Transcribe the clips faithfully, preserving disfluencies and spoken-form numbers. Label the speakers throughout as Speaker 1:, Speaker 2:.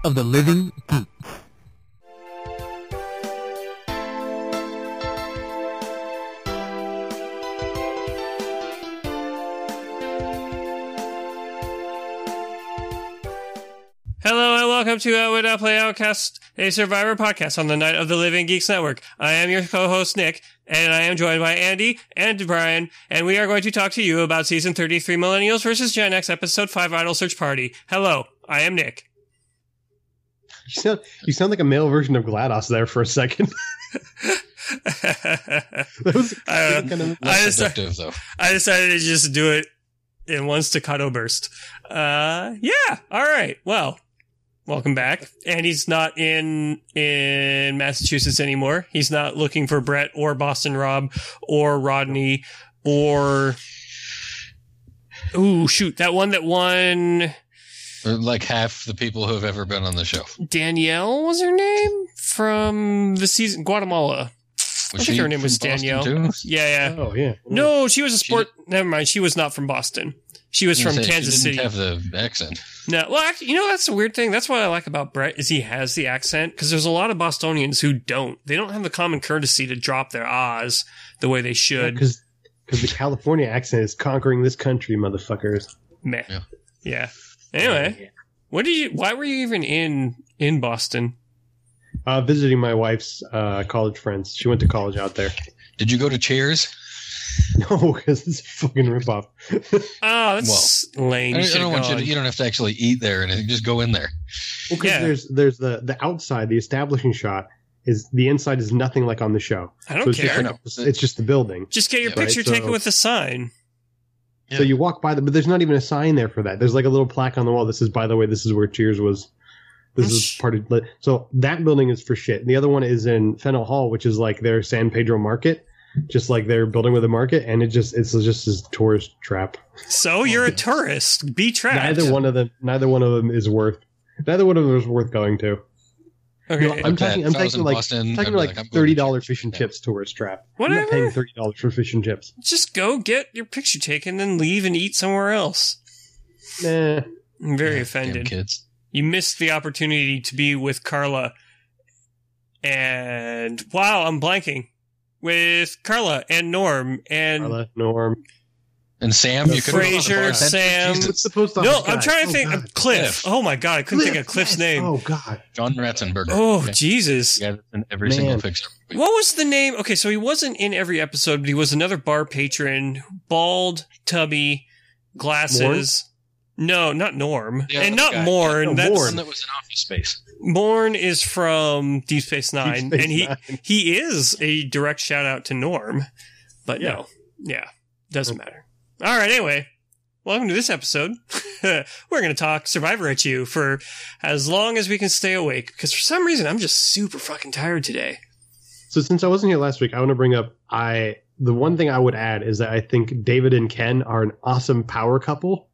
Speaker 1: of the Living Geeks.
Speaker 2: Hello and welcome to Out Would Not Play Outcast, a Survivor podcast on the Night of the Living Geeks Network. I am your co-host, Nick, and I am joined by Andy and Brian, and we are going to talk to you about Season thirty-three, Millennials versus Gen X, Episode five, Idol Search Party. Hello, I am Nick.
Speaker 3: You sound, you sound like a male version of GLaDOS there for a second. that was
Speaker 2: uh,
Speaker 3: kind of
Speaker 2: I, decided, though. I decided to just do it in one staccato burst. Uh, yeah, all right, well... Welcome back. And he's not in in Massachusetts anymore. He's not looking for Brett or Boston Rob or Rodney or... Ooh, shoot. That one that won...
Speaker 4: Like half the people who have ever been on the show.
Speaker 2: Danielle was her name? From the season... Guatemala.
Speaker 4: Was
Speaker 2: I think her name was Danielle.
Speaker 4: Too?
Speaker 2: Yeah, yeah.
Speaker 3: Oh, yeah.
Speaker 2: No, she was a sport...
Speaker 4: She
Speaker 2: Never mind. She was not from Boston. She was from
Speaker 4: say,
Speaker 2: Kansas
Speaker 4: she didn't
Speaker 2: City.
Speaker 4: Have the accent.
Speaker 2: No, well, actually, you know, that's the weird thing. That's what I like about Brett is he has the accent because there's a lot of Bostonians who don't. They don't have the common courtesy to drop their ahs the way they should.
Speaker 3: Because yeah, the California accent is conquering this country, motherfuckers.
Speaker 2: Meh.
Speaker 4: Yeah.
Speaker 2: yeah. Anyway, yeah. what did you? Why were you even in in Boston?
Speaker 3: Uh, visiting my wife's uh, college friends. She went to college out there.
Speaker 4: Did you go to Cheers?
Speaker 3: No, because it's a fucking ripoff.
Speaker 2: Oh, that's well, lame.
Speaker 4: I
Speaker 2: You,
Speaker 4: don't, I don't want you to.
Speaker 2: gone.
Speaker 4: You don't have to actually eat there and anything. Just go in there.
Speaker 3: Well, because
Speaker 2: Yeah.
Speaker 3: there's there's the the outside, the establishing shot is the inside is nothing like on the show.
Speaker 2: I don't
Speaker 3: so it's
Speaker 2: care.
Speaker 3: Just like, it's just the building.
Speaker 2: Just get your
Speaker 4: Yeah,
Speaker 2: picture
Speaker 3: right, so-
Speaker 2: taken with a sign.
Speaker 4: Yeah.
Speaker 3: So you walk by the, but there's not even a sign there for that. There's like a little plaque on the wall that says, "By the way, this is where Cheers was." This is part of. So that building is for shit. The other one is in Fennell Hall, which is like their San Pedro Market, just like their building with a market, and it just it's just this tourist trap.
Speaker 2: So you're a tourist. Be trapped.
Speaker 3: Neither one of them. Neither one of them is worth. Neither one of them is worth going to.
Speaker 2: Okay.
Speaker 3: No, I'm
Speaker 4: Okay,
Speaker 3: talking. I'm
Speaker 4: if I was
Speaker 3: talking
Speaker 4: in
Speaker 3: like
Speaker 4: Boston,
Speaker 3: I'm
Speaker 4: I'd
Speaker 3: talking
Speaker 4: be
Speaker 3: like
Speaker 4: like, I'm going to
Speaker 3: thirty dollars
Speaker 4: Cheers.
Speaker 3: fish and
Speaker 4: Yeah.
Speaker 3: chips tourist trap.
Speaker 2: Whatever.
Speaker 3: I'm not paying thirty dollars for fish and chips.
Speaker 2: Just go get your picture taken, then leave and eat somewhere else.
Speaker 3: Nah.
Speaker 2: I'm very
Speaker 4: Damn
Speaker 2: offended.
Speaker 4: kids.
Speaker 2: You missed the opportunity to be with Carla and wow, I'm blanking with Carla and Norm and
Speaker 3: Carla, Norm.
Speaker 4: And Sam, you could
Speaker 2: Frasier, Sam.
Speaker 3: What's the post office
Speaker 2: No,
Speaker 3: guy?
Speaker 2: I'm trying to
Speaker 3: Oh,
Speaker 2: think
Speaker 3: God.
Speaker 2: of Cliff.
Speaker 4: Cliff.
Speaker 2: Oh my god, I couldn't think
Speaker 3: Cliff,
Speaker 2: of Cliff's
Speaker 3: yes.
Speaker 2: name.
Speaker 3: Oh God.
Speaker 4: John Ratzenberger.
Speaker 2: Oh
Speaker 4: Okay.
Speaker 2: Jesus.
Speaker 4: Yeah, in every
Speaker 3: Man.
Speaker 4: single picture.
Speaker 2: What was the name? Okay, so he wasn't in every episode, but he was another bar patron, bald, tubby, glasses. No, not Norm.
Speaker 4: Yeah,
Speaker 2: and
Speaker 4: that
Speaker 2: not
Speaker 4: guy.
Speaker 2: Morn.
Speaker 3: No,
Speaker 2: That's
Speaker 4: The
Speaker 3: Morn.
Speaker 4: one that was in Office Space.
Speaker 2: Morn is from Deep Space Nine,
Speaker 3: Deep Space
Speaker 2: and he
Speaker 3: Nine.
Speaker 2: he is a direct shout out to Norm. But
Speaker 3: Yeah.
Speaker 2: no, yeah, doesn't matter. All right, anyway, welcome to this episode. We're going to talk Survivor at you for as long as we can stay awake, because for some reason I'm just super fucking tired today.
Speaker 3: So since I wasn't here last week, I want to bring up I the one thing I would add is that I think David and Ken are an awesome power couple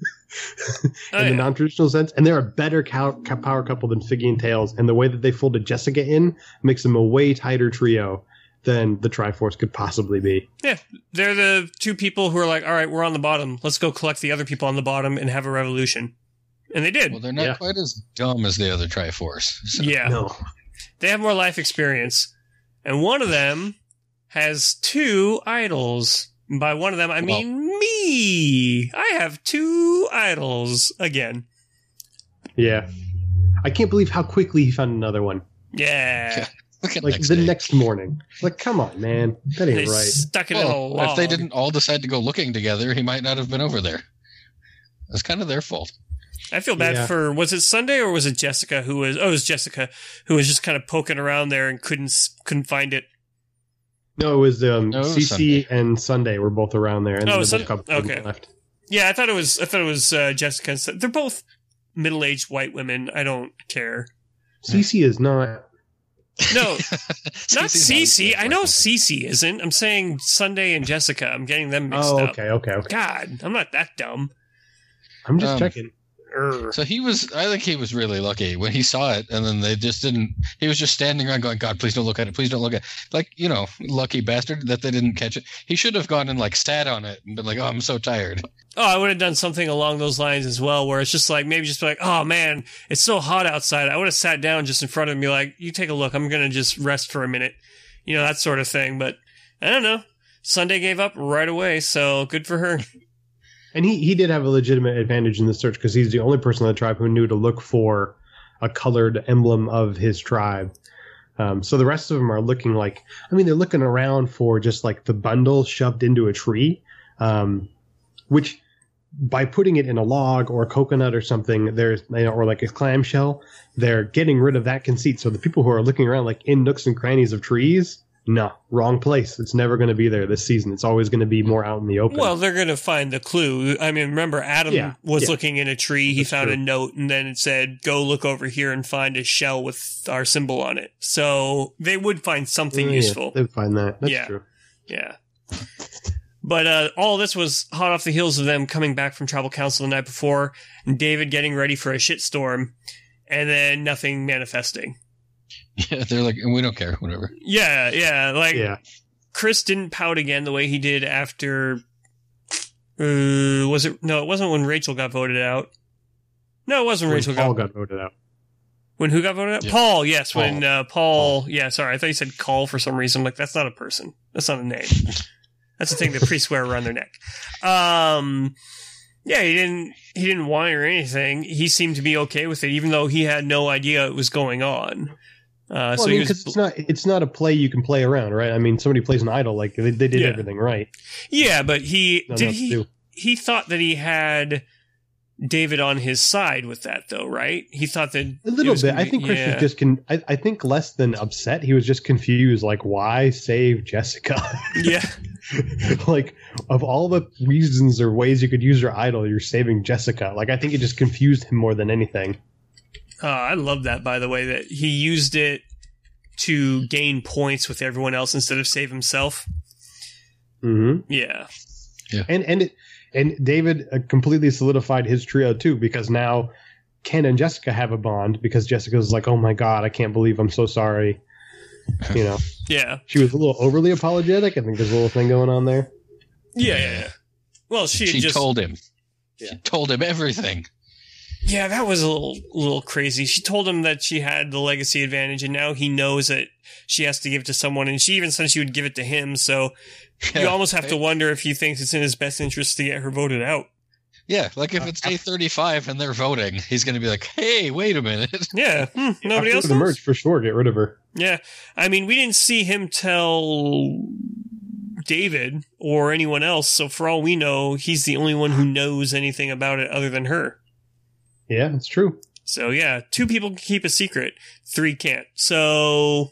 Speaker 3: in
Speaker 2: Oh,
Speaker 3: the
Speaker 2: yeah.
Speaker 3: non-traditional sense, and they're a better cow, cow, power couple than Figgy and Tails. And the way that they folded Jessica in makes them a way tighter trio than the Triforce could possibly be.
Speaker 2: Yeah, they're the two people who are like, all right, we're on the bottom. Let's go collect the other people on the bottom and have a revolution. And they did.
Speaker 4: Well, they're not
Speaker 3: Yeah.
Speaker 4: quite as dumb as the other Triforce. So.
Speaker 2: Yeah.
Speaker 3: No,
Speaker 2: They have more life experience. And one of them has two idols. And by one of them, I mean me. I have two idols again.
Speaker 3: yeah, I can't believe how quickly he found another one.
Speaker 2: Yeah.
Speaker 4: Look at
Speaker 3: Like
Speaker 4: next
Speaker 3: the
Speaker 4: day.
Speaker 3: next morning. Like, come on, man, that ain't
Speaker 2: They
Speaker 3: right.
Speaker 2: stuck it in a
Speaker 4: Well,
Speaker 2: log.
Speaker 4: if they didn't all decide to go looking together, he might not have been over there. It's kind of their fault.
Speaker 2: I feel bad
Speaker 3: Yeah.
Speaker 2: for, was it Sunday or was it Jessica who was, oh, it was Jessica who was just kind of poking around there and couldn't, couldn't find it.
Speaker 3: No, it was um,
Speaker 4: No, it was
Speaker 3: C C
Speaker 4: Sunday.
Speaker 3: and Sunday were both around there, and
Speaker 2: Oh,
Speaker 3: then
Speaker 2: Sun-
Speaker 3: the couple
Speaker 2: okay.
Speaker 3: left.
Speaker 2: Yeah, I thought it was, I thought it was uh, Jessica. and Sun- They're both middle-aged white women. I don't care.
Speaker 3: Cece is not.
Speaker 2: No, not
Speaker 4: Cece's
Speaker 2: Cece.
Speaker 4: not-
Speaker 2: I know Cece isn't. I'm saying Sunday and Jessica. I'm getting them mixed
Speaker 3: Oh,
Speaker 2: up.
Speaker 3: okay, okay, okay.
Speaker 2: God, I'm not that dumb.
Speaker 3: I'm just
Speaker 4: Um,
Speaker 3: checking.
Speaker 2: Urgh.
Speaker 4: So he was, I think he was really lucky when he saw it, and then they just didn't, he was just standing around going, God, please don't look at it, please don't look at it. Like, you know, lucky bastard that they didn't catch it. He should have gone and, like, sat on it and been like, oh, I'm so tired.
Speaker 2: Oh, I would have done something along those lines as well, where it's just like, maybe just be like, oh man, it's so hot outside. I would have sat down just in front of him and be like, you take a look, I'm going to just rest for a minute. You know, that sort of thing. But I don't know. Sunday gave up right away, so good for her.
Speaker 3: And he, he did have a legitimate advantage in the search because he's the only person in the tribe who knew to look for a colored emblem of his tribe. Um, so the rest of them are looking like, I mean, they're looking around for just like the bundle shoved into a tree, um, which by putting it in a log or a coconut or something, there's, you know, or like a clamshell, they're getting rid of that conceit. So the people who are looking around like in nooks and crannies of trees, no, wrong place. It's never going to be there this season. It's always going to be more out in the open.
Speaker 2: Well, they're going to find the clue. I mean, remember, Adam
Speaker 3: Yeah,
Speaker 2: was
Speaker 3: yeah.
Speaker 2: looking in a tree. He
Speaker 3: That's
Speaker 2: found
Speaker 3: true.
Speaker 2: a note, and then it said, go look over here and find a shell with our symbol on it. So they would find something
Speaker 3: Yeah,
Speaker 2: useful.
Speaker 3: They'd find that. That's
Speaker 2: Yeah.
Speaker 3: true.
Speaker 2: Yeah. But uh, all this was hot off the heels of them coming back from tribal council the night before, and David getting ready for a shitstorm, and then nothing manifesting.
Speaker 4: Yeah, they're like, we don't care, whatever.
Speaker 2: Yeah, yeah. Like,
Speaker 3: Yeah.
Speaker 2: Chris didn't pout again the way he did after. Uh, was it? No, it wasn't when Rachel got voted out. No, it wasn't
Speaker 3: When
Speaker 2: Rachel
Speaker 3: Paul
Speaker 2: got,
Speaker 3: got voted out.
Speaker 2: When who got voted out?
Speaker 4: Yeah.
Speaker 2: Paul, yes.
Speaker 4: Paul.
Speaker 2: When uh, Paul, yeah, sorry. I thought you said call for some reason. I'm like, that's not a person. That's not a name. That's the thing that priests wear around their neck. Um, yeah, he didn't, he didn't whine or anything. He seemed to be okay with it, even though he had no idea it was going on. Uh,
Speaker 3: Well,
Speaker 2: so
Speaker 3: I mean,
Speaker 2: he was,
Speaker 3: because it's not it's not a play you can play around, right? I mean, somebody plays an idol, like they, they did
Speaker 2: Yeah.
Speaker 3: everything right.
Speaker 2: yeah, but he,
Speaker 3: Not
Speaker 2: did
Speaker 3: enough to
Speaker 2: he,
Speaker 3: do.
Speaker 2: he thought that he had David on his side with that, though, right? He thought that
Speaker 3: A
Speaker 2: it
Speaker 3: little
Speaker 2: was
Speaker 3: bit.
Speaker 2: gonna
Speaker 3: I
Speaker 2: be-
Speaker 3: think Chris
Speaker 2: yeah.
Speaker 3: was just con- I, I think less than upset. He was just confused. Like, why save Jessica?
Speaker 2: Yeah,
Speaker 3: Like, of all the reasons or ways you could use your idol, you're saving Jessica. Like, I think it just confused him more than anything.
Speaker 2: uh, I love that. By the way, that he used it to gain points with everyone else instead of save himself.
Speaker 3: Mm-hmm.
Speaker 2: Yeah,
Speaker 3: And and it, and David uh, completely solidified his trio too, because now Ken and Jessica have a bond because Jessica's like, oh my god, I can't believe I'm so sorry. You know,
Speaker 2: yeah,
Speaker 3: she was a little overly apologetic. I think there's a little thing going on there.
Speaker 2: yeah. yeah. Well, she,
Speaker 4: She,
Speaker 2: had just
Speaker 4: told him.
Speaker 3: Yeah.
Speaker 4: She told him everything.
Speaker 2: Yeah, that was a little, little crazy. She told him that she had the legacy advantage, and now he knows that she has to give it to someone, and she even said she would give it to him, so you almost have to wonder if he thinks it's in his best interest to get her voted out.
Speaker 4: Yeah, like if it's day thirty-five and they're voting, he's going to be like, hey, wait a minute.
Speaker 2: Yeah, hmm, nobody
Speaker 3: After
Speaker 2: else
Speaker 3: the
Speaker 2: knows?
Speaker 3: merge for sure. Get rid of her.
Speaker 2: Yeah, I mean, we didn't see him tell David or anyone else, so for all we know, he's the only one who knows anything about it other than her.
Speaker 3: Yeah, it's true.
Speaker 2: So yeah, two people can keep a secret, three can't. So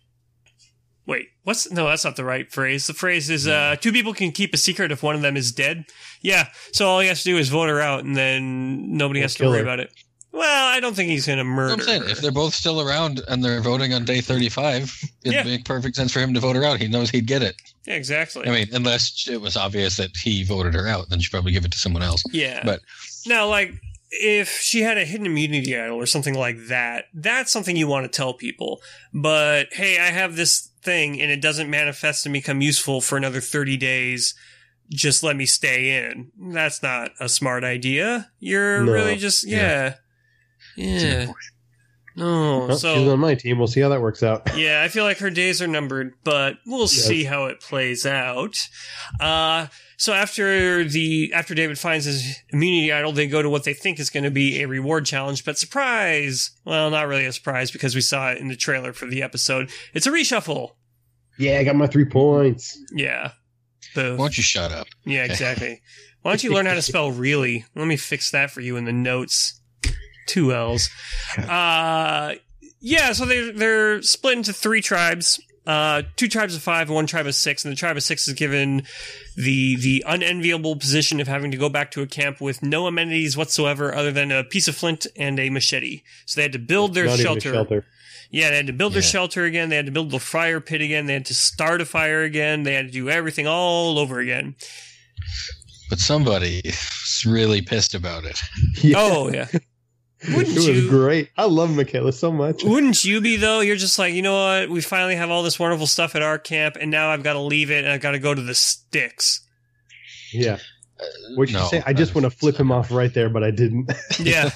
Speaker 2: wait, what's no? That's not the right phrase. The phrase is uh, two people can keep a secret if one of them is dead. Yeah, so all he has to do is vote her out, and then nobody
Speaker 3: Or
Speaker 2: has to
Speaker 3: kill
Speaker 2: worry
Speaker 3: her.
Speaker 2: about it. Well, I don't think he's going to murder
Speaker 4: I'm saying,
Speaker 2: her.
Speaker 4: if they're both still around and they're voting on day thirty-five, it'd
Speaker 2: Yeah.
Speaker 4: make perfect sense for him to vote her out. He knows he'd get it.
Speaker 2: Yeah, exactly.
Speaker 4: I mean, unless it was obvious that he voted her out, then she'd probably give it to someone else.
Speaker 2: yeah,
Speaker 4: But
Speaker 2: now, like, if she had a hidden immunity idol or something like that, that's something you want to tell people. But hey, I have this thing and it doesn't manifest and become useful for another thirty days. Just let me stay in. That's not a smart idea. You're
Speaker 3: No.
Speaker 2: really just, yeah. Yeah. No,
Speaker 3: Well,
Speaker 2: so.
Speaker 3: she's on my team. We'll see how that works out.
Speaker 2: Yeah, I feel like her days are numbered, but we'll
Speaker 3: Yes.
Speaker 2: see how it plays out. Uh, so after the after David finds his immunity idol, they go to what they think is going to be a reward challenge, but surprise! Well, not really a surprise because we saw it in the trailer for the episode. It's a reshuffle.
Speaker 3: Yeah, I got my three points.
Speaker 2: Yeah. The,
Speaker 4: why don't you shut up?
Speaker 2: yeah, exactly. Why don't you learn how to spell really? Let me fix that for you in the notes. Two L's. Uh, yeah, so they, they're split into three tribes. Uh, two tribes of five and one tribe of six. And the tribe of six is given the the unenviable position of having to go back to a camp with no amenities whatsoever other than a piece of flint and a machete. So they had to build their
Speaker 3: Not even a
Speaker 2: shelter.
Speaker 3: shelter.
Speaker 2: Yeah, they had to build their
Speaker 4: Yeah.
Speaker 2: shelter again. They had to build the fire pit again. They had to start a fire again. They had to do everything all over again.
Speaker 4: but somebody is really pissed about it.
Speaker 3: Yeah.
Speaker 2: Oh, yeah. Wouldn't
Speaker 3: It was
Speaker 2: you?
Speaker 3: great. I love Michaela so much.
Speaker 2: Wouldn't you be, though? You're just like, you know what? We finally have all this wonderful stuff at our camp, and now I've got to leave it, and I've got to go to the sticks.
Speaker 3: Yeah. What'd you
Speaker 4: No,
Speaker 3: say? I just want to flip him off right there, but I didn't.
Speaker 2: Yeah.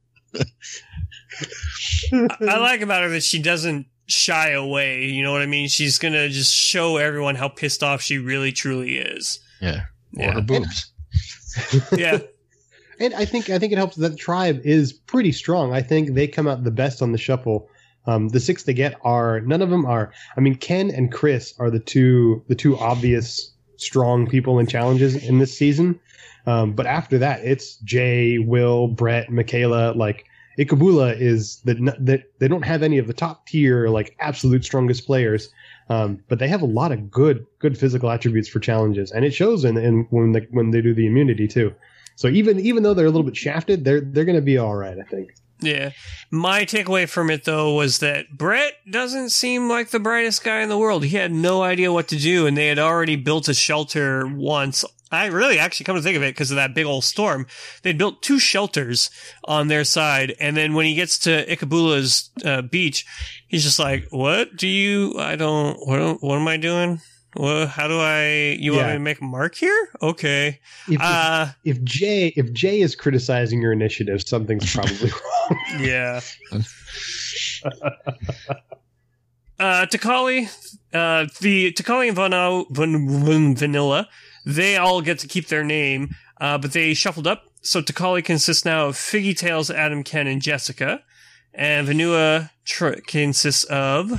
Speaker 2: I, I like about her that she doesn't shy away. You know what I mean? She's going to just show everyone how pissed off she really, truly is.
Speaker 4: Yeah. Or
Speaker 2: Yeah.
Speaker 4: her boobs.
Speaker 2: Yeah.
Speaker 3: And I think I think it helps that the tribe is pretty strong. I think they come out the best on the shuffle. Um, the six they get are none of them are. I mean, Ken and Chris are the two the two obvious strong people in challenges in this season. Um, but after that, it's Jay, Will, Brett, Michaela. Like Ikebula is that that they don't have any of the top tier like absolute strongest players. Um, but they have a lot of good good physical attributes for challenges, and it shows in, in when they, when they do the immunity too. So even even though they're a little bit shafted, they're they're going to be all right, I think.
Speaker 2: Yeah. My takeaway from it, though, was that Brett doesn't seem like the brightest guy in the world. He had no idea what to do, and they had already built a shelter once. I really actually come to think of it because of that big old storm. They built two shelters on their side, and then when he gets to Ikebula's uh, beach, he's just like, "What do you? I don't. What? What am I doing? Well, how do I? You want
Speaker 3: Yeah.
Speaker 2: me to make a mark here? Okay.
Speaker 3: If,
Speaker 2: Uh,
Speaker 3: if Jay if Jay is criticizing your initiative, something's probably wrong.
Speaker 2: yeah. Uh, Takali, uh, the Takali and Van- Van- Van- Vanilla, they all get to keep their name, uh, but they shuffled up. So Takali consists now of Figgy Tails, Adam, Ken, and Jessica. And Vanua tr- consists of...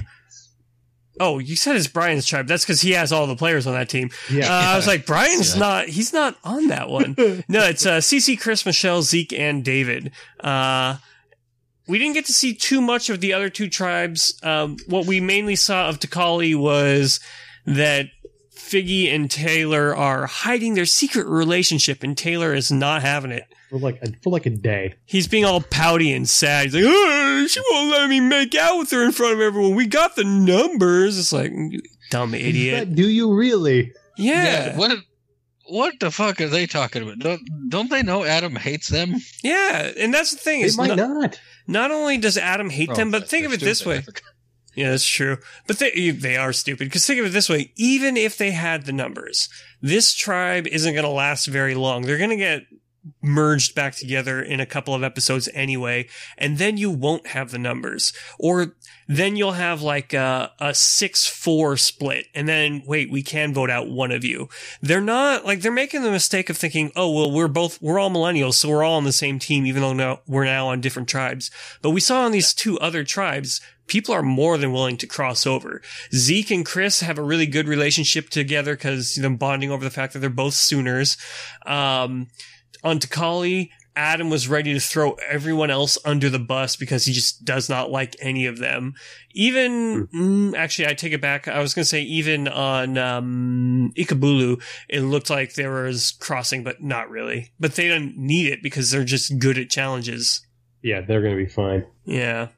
Speaker 2: Oh, you said it's Brian's tribe. That's because he has all the players on that team.
Speaker 3: Yeah.
Speaker 2: Uh, I was like, Brian's
Speaker 4: Yeah.
Speaker 2: not, he's not on that one. No, it's uh, Cece, Chris, Michelle, Zeke, and David. Uh, we didn't get to see too much of the other two tribes. Um, what we mainly saw of Takali was that Figgy and Taylor are hiding their secret relationship, and Taylor is not having it.
Speaker 3: for like a, for like a day.
Speaker 2: He's being all pouty and sad. He's like, oh, she won't let me make out with her in front of everyone. We got the numbers. It's like, you dumb idiot.
Speaker 3: Do you really?
Speaker 2: Yeah.
Speaker 4: What? What the fuck are they talking about? Don't don't they know Adam hates them?
Speaker 2: Yeah. And that's the thing.
Speaker 3: It
Speaker 2: Is
Speaker 3: might
Speaker 2: not,
Speaker 3: not.
Speaker 2: not only does Adam hate
Speaker 4: Oh,
Speaker 2: them, but
Speaker 4: that's-
Speaker 2: think of
Speaker 4: they're
Speaker 2: it this
Speaker 4: stupid.
Speaker 2: way. Yeah, that's true. But they they are stupid. Because think of it this way. Even if they had the numbers, this tribe isn't going to last very long. They're going to get merged back together in a couple of episodes anyway, and then you won't have the numbers. Or then you'll have like a, a six four split, and then, wait, we can vote out one of you. They're not, like, they're making the mistake of thinking, oh, well, we're both, we're all millennials, so we're all on the same team, even though now, we're now on different tribes. But we saw on these two other tribes, people are more than willing to cross over. Zeke and Chris have a really good relationship together because them bonding over the fact that they're both Sooners. Um, on Takali, Adam was ready to throw everyone else under the bus because he just does not like any of them. Even, mm, actually, I take it back. I was going to say even on um, Ikebulu, it looked like there was crossing, but not really. But they don't need it because they're just good at challenges.
Speaker 3: Yeah, they're going to be fine.
Speaker 2: Yeah.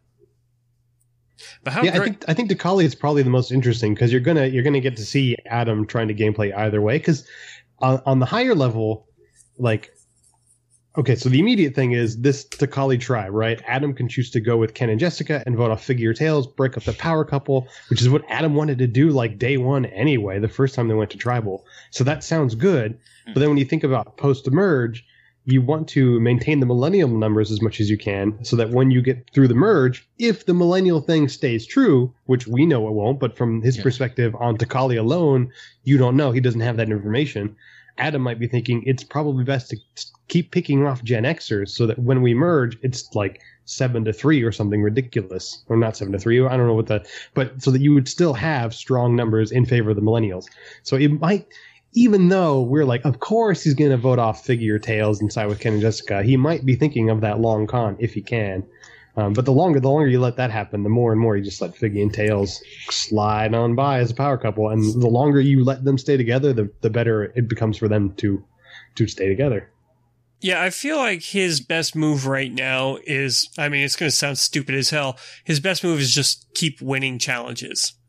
Speaker 2: But how
Speaker 3: yeah, I
Speaker 2: great...
Speaker 3: think I think Takali is probably the most interesting because you're gonna you're gonna get to see Adam trying to gameplay either way. Because on, on the higher level, like, okay, so the immediate thing is this Takali tribe, right? Adam can choose to go with Ken and Jessica and vote off Figure Tails, break up the power couple, which is what Adam wanted to do like day one anyway, the first time they went to tribal. So that sounds good. But then when you think about post-merge, you want to maintain the millennial numbers as much as you can so that when you get through the merge, if the millennial thing stays true, which we know it won't, but from his
Speaker 4: Yeah.
Speaker 3: perspective on Takali alone, you don't know. He doesn't have that information. Adam might be thinking it's probably best to keep picking off Gen Xers so that when we merge, it's like seven to three or something ridiculous. Or not seven to three. I don't know what the, but so that you would still have strong numbers in favor of the millennials. So it might, even though we're like, of course he's going to vote off Figure Tails and side with Ken and Jessica, he might be thinking of that long con if he can. Um, but the longer the longer you let that happen, the more and more you just let Figgy and Tails slide on by as a power couple. And the longer you let them stay together, the, the better it becomes for them to to stay together.
Speaker 2: Yeah, I feel like his best move right now is, I mean, it's going to sound stupid as hell. His best move is just keep winning challenges.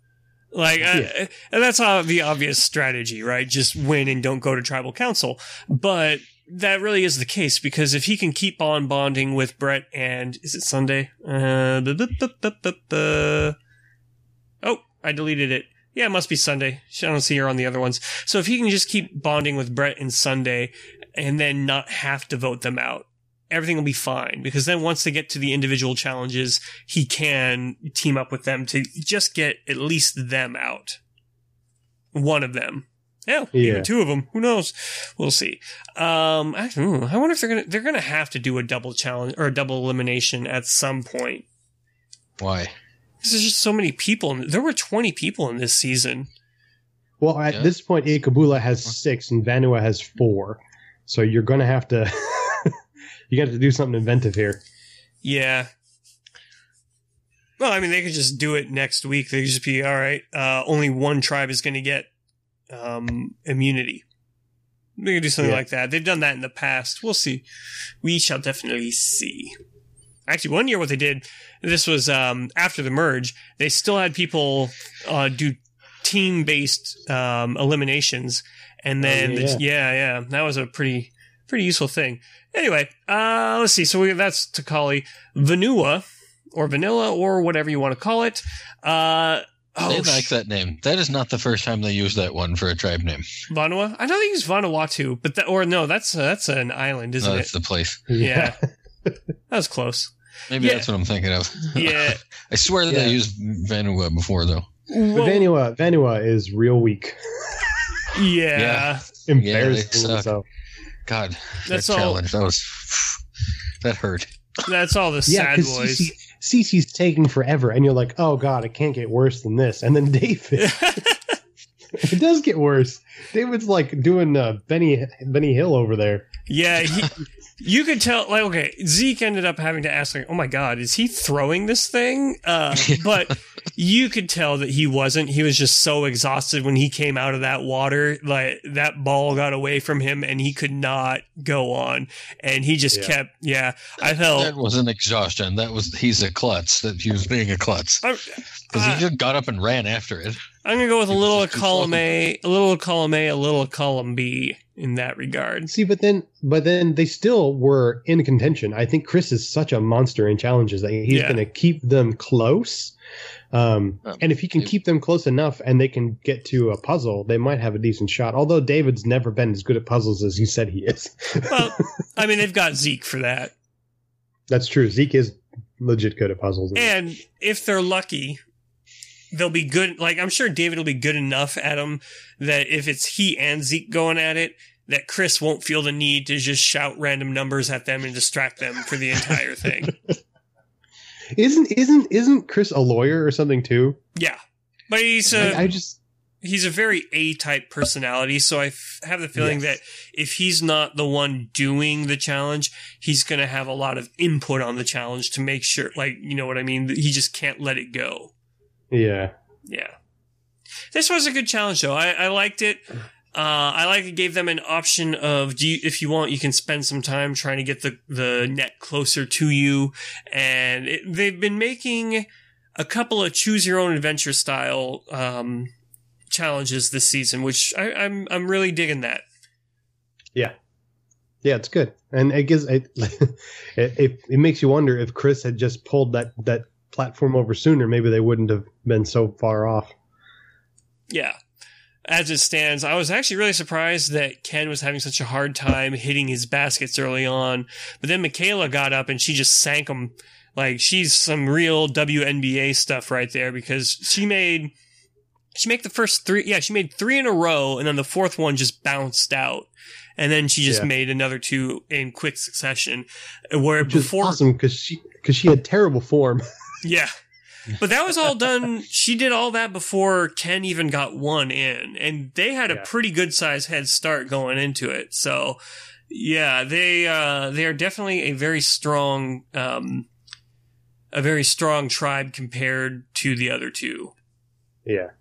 Speaker 2: Like,
Speaker 3: Yeah.
Speaker 2: uh, and that's uh, the obvious strategy, right? Just win and don't go to tribal council. But that really is the case, because if he can keep on bonding with Brett and, is it Sunday? Uh, bu- bu- bu- bu- bu- bu- oh, I deleted it. Yeah, it must be Sunday. I don't see her on the other ones. So if he can just keep bonding with Brett and Sunday and then not have to vote them out, everything will be fine, because then once they get to the individual challenges, he can team up with them to just get at least them out. One of them. Hell,
Speaker 3: Yeah.
Speaker 2: even two of them. Who knows? We'll see. Um, I, hmm, I wonder if they're gonna they're gonna have to do a double challenge or a double elimination at some point.
Speaker 4: Why?
Speaker 2: Because there's just so many people. In, there were twenty people in this season.
Speaker 3: Well, at
Speaker 4: Yeah.
Speaker 3: this point, Ikabula has six and Vanua has four. So you're going to have to you got to do something inventive here.
Speaker 2: Yeah. Well, I mean, they could just do it next week. They could just be, all right, uh, only one tribe is going to get um, immunity. They could do something
Speaker 3: Yeah.
Speaker 2: like that. They've done that in the past. We'll see. We shall definitely see. Actually, one year what they did, this was um, after the merge, they still had people uh, do team-based um, eliminations. And then,
Speaker 3: Oh,
Speaker 2: the-
Speaker 3: yeah.
Speaker 2: yeah, yeah, that was a pretty pretty useful thing. Anyway, uh, let's see. So we, that's Takali. Vanua, or Vanilla, or whatever you want to call it. Uh, oh,
Speaker 4: they like
Speaker 2: sh-
Speaker 4: that name. That is not the first time they used that one for a tribe name.
Speaker 2: Vanua? I know they use Vanuatu, but that, or no, that's uh, that's an island, isn't
Speaker 4: No,
Speaker 2: it?
Speaker 4: that's the place.
Speaker 2: Yeah. That was close.
Speaker 4: Maybe
Speaker 2: Yeah.
Speaker 4: that's what I'm thinking of.
Speaker 2: Yeah.
Speaker 4: I swear that
Speaker 3: Yeah.
Speaker 4: they used Vanua before, though.
Speaker 3: But
Speaker 2: Well,
Speaker 3: Vanua, Vanua is real weak.
Speaker 2: yeah.
Speaker 4: Yeah.
Speaker 3: Embarrassing.
Speaker 4: suck.
Speaker 3: so.
Speaker 4: God,
Speaker 2: That's
Speaker 4: that
Speaker 2: all-
Speaker 4: challenge. That was that hurt.
Speaker 2: That's all the
Speaker 3: Yeah,
Speaker 2: sad
Speaker 3: because
Speaker 2: boys.
Speaker 3: Cece's taking forever, and you're like, oh god, it can't get worse than this. And then David, it does get worse. David's like doing uh, Benny Benny Hill over there.
Speaker 2: Yeah, he, you could tell. Like, okay, Zeke ended up having to ask, like, "Oh my God, is he throwing this thing?" Uh, but you could tell that he wasn't. He was just so exhausted when he came out of that water. Like that ball got away from him, and he could not go on. And he just
Speaker 3: Yeah.
Speaker 2: kept. Yeah, I
Speaker 4: That
Speaker 2: felt.
Speaker 4: wasn't exhaustion. That was he's a klutz. That he was being a klutz
Speaker 2: I'm,
Speaker 4: because
Speaker 2: uh,
Speaker 4: he just got up and ran after it.
Speaker 2: I'm gonna go with a
Speaker 4: He was
Speaker 2: little
Speaker 4: just too
Speaker 2: column
Speaker 4: slow.
Speaker 2: A, a little column A, a little column B in that regard.
Speaker 3: See, but then, but then they still were in contention. I think Chris is such a monster in challenges that he's
Speaker 2: Yeah.
Speaker 3: going to keep them close. Um,
Speaker 4: Oh,
Speaker 3: and if he can
Speaker 4: maybe.
Speaker 3: keep them close enough, and they can get to a puzzle, they might have a decent shot. Although David's never been as good at puzzles as he said he is.
Speaker 2: Well, I mean, they've got Zeke for that.
Speaker 3: That's true. Zeke is legit good at puzzles.
Speaker 2: And if they're lucky, they'll be good. Like, I'm sure David will be good enough at them that if it's he and Zeke going at it, that Chris won't feel the need to just shout random numbers at them and distract them for the entire thing.
Speaker 3: Isn't isn't isn't Chris a lawyer or something too?
Speaker 2: Yeah. But he's
Speaker 3: Like,
Speaker 2: a,
Speaker 3: I just
Speaker 2: he's a very A-type personality, so I f- have the feeling
Speaker 3: Yes.
Speaker 2: that if he's not the one doing the challenge, he's going to have a lot of input on the challenge to make sure, like, you know what I mean? That he just can't let it go.
Speaker 3: yeah.
Speaker 2: Yeah. This was a good challenge, though. I, I liked it. Uh, I like it gave them an option of, do you, if you want, you can spend some time trying to get the, the net closer to you. And it, they've been making a couple of choose your own adventure style, um, challenges this season, which I, I'm, I'm really digging that.
Speaker 3: Yeah. Yeah, it's good. And it gives it, it it it makes you wonder if Chris had just pulled that that platform over sooner, maybe they wouldn't have been so far off.
Speaker 2: Yeah. As it stands, I was actually really surprised that Ken was having such a hard time hitting his baskets early on. But then Michaela got up and she just sank them. Like, she's some real W N B A stuff right there, because she made, she made the first three, yeah, she made three in a row, and then the fourth one just bounced out. And then she just
Speaker 3: Yeah.
Speaker 2: made another two in quick succession. Where
Speaker 3: Which is
Speaker 2: before,
Speaker 3: awesome because she because she had terrible form.
Speaker 2: yeah. But that was all done. She did all that before Ken even got one in, and they had a
Speaker 3: Yeah.
Speaker 2: pretty good sized head start going into it. So, yeah, they uh, they are definitely a very strong, um, a very strong tribe compared to the other two.
Speaker 3: Yeah.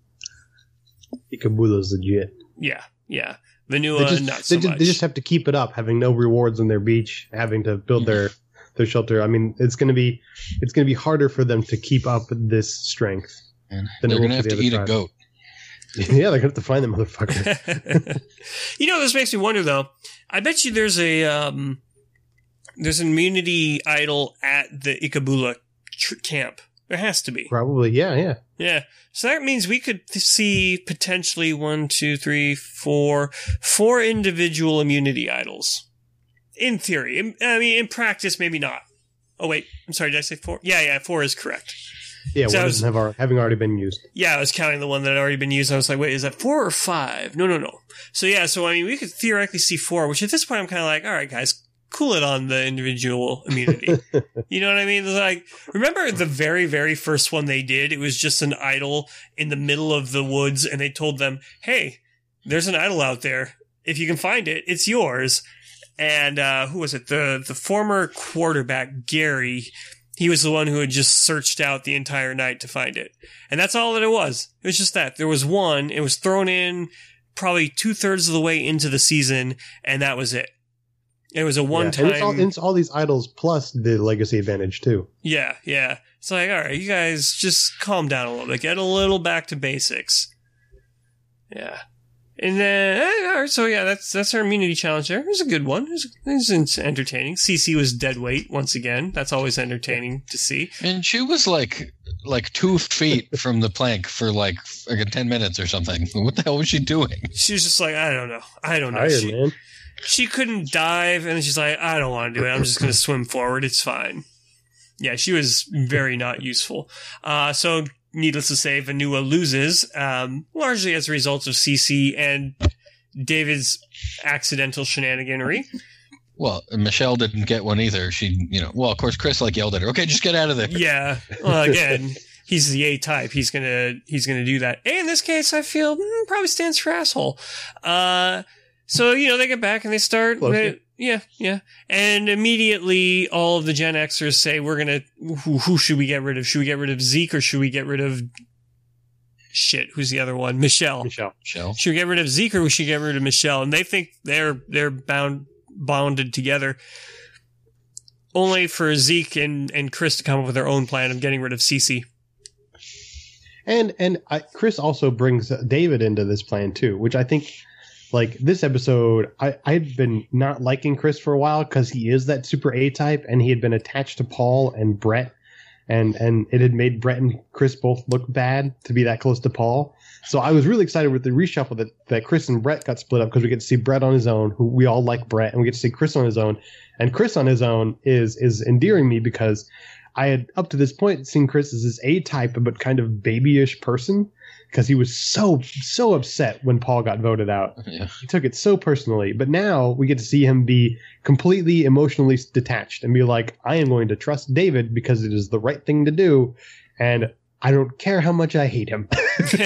Speaker 3: Ikabula's legit.
Speaker 2: Yeah, yeah.
Speaker 3: They
Speaker 2: Vanua,
Speaker 3: just,
Speaker 2: not so
Speaker 3: they, just,
Speaker 2: much.
Speaker 3: they just have to keep it up, having no rewards on their beach, having to build their their shelter. I mean, it's going to be it's going to be harder for them to keep up this strength.
Speaker 4: Man,
Speaker 3: than
Speaker 4: they're
Speaker 3: it will
Speaker 4: gonna
Speaker 3: for
Speaker 4: have
Speaker 3: the
Speaker 4: to
Speaker 3: other
Speaker 4: eat
Speaker 3: tribes.
Speaker 4: a goat.
Speaker 3: Yeah, they're gonna have to find them motherfucker.
Speaker 2: You know, this makes me wonder though. I bet you there's a um, there's an immunity idol at the Ikabula tr- camp. There has to be.
Speaker 3: Probably, yeah, yeah.
Speaker 2: Yeah. So that means we could see potentially one, two, three, four, four individual immunity idols. In theory. In, I mean, in practice, maybe not. Oh, wait. I'm sorry. Did I say four? Yeah, yeah. Four is correct.
Speaker 3: Yeah,
Speaker 2: So
Speaker 3: one
Speaker 2: I was-
Speaker 3: doesn't have our, having already been used.
Speaker 2: Yeah, I was counting the one that had already been used. I was like, wait, is that four or five? No, no, no. So yeah, so I mean, we could theoretically see four, which at this point I'm kind of like, all right, guys, cool it on the individual immunity. You know what I mean? It's like, remember the very, very first one they did? It was just an idol in the middle of the woods, and they told them, hey, there's an idol out there. If you can find it, it's yours. And uh, who was it? The the former quarterback, Gary. He was the one who had just searched out the entire night to find it. And that's all that it was. It was just that. There was one. It was thrown in probably two-thirds of the way into the season, and that was it. It was a
Speaker 3: Yeah,
Speaker 2: one-time...
Speaker 3: and it's all, and it's all these idols plus the legacy advantage too.
Speaker 2: Yeah, yeah. It's like, all right, you guys just calm down a little bit. Get a little back to basics. Yeah. And then, eh, all right, so yeah, that's that's our immunity challenge there. It was a good one. It was, it was entertaining. C C was dead weight once again. That's always entertaining to see.
Speaker 4: And she was like like two feet from the plank for like, like ten minutes or something. What the hell was she doing?
Speaker 2: She was just like, I don't know. I don't know.
Speaker 3: Iron
Speaker 2: She,
Speaker 3: Man.
Speaker 2: she couldn't dive, and she's like, I don't want to do it. I'm just going to swim forward. It's fine. Yeah, she was very not useful. Uh, so, needless to say, Vanua loses, um, largely as a result of C C and David's accidental shenaniganery.
Speaker 4: Well, Michelle didn't get one either. She, you know, well, of course, Chris like yelled at her. Okay, just get out of there.
Speaker 2: Yeah. Well, again, he's the A type. He's gonna he's gonna do that. And in this case, I feel mm, probably stands for asshole. Uh, so you know they get back and they start.
Speaker 3: Close,
Speaker 2: They, yeah, yeah. And immediately, all of the Gen Xers say, "We're gonna. Who, who should we get rid of? Should we get rid of Zeke or should we get rid of shit? Who's the other one? Michelle.
Speaker 3: Michelle.
Speaker 4: Michelle.
Speaker 2: Should we get rid of Zeke or we should get rid of Michelle?" And they think they're they're bound bonded together. Only for Zeke and, and Chris to come up with their own plan of getting rid of Cece.
Speaker 3: And and I, Chris also brings David into this plan too, which I think, like this episode, I I'd been not liking Chris for a while because he is that super A type, and he had been attached to Paul and Brett, and and it had made Brett and Chris both look bad to be that close to Paul. So I was really excited with the reshuffle that, that Chris and Brett got split up because we get to see Brett on his own, who we all like Brett, and we get to see Chris on his own. And Chris on his own is is endearing me because I had up to this point seen Chris as this A type but kind of babyish person because he was so so upset when Paul got voted out.
Speaker 4: Yeah.
Speaker 3: He took it so personally. But now we get to see him be completely emotionally detached and be like, I am going to trust David because it is the right thing to do, and I don't care how much I hate him.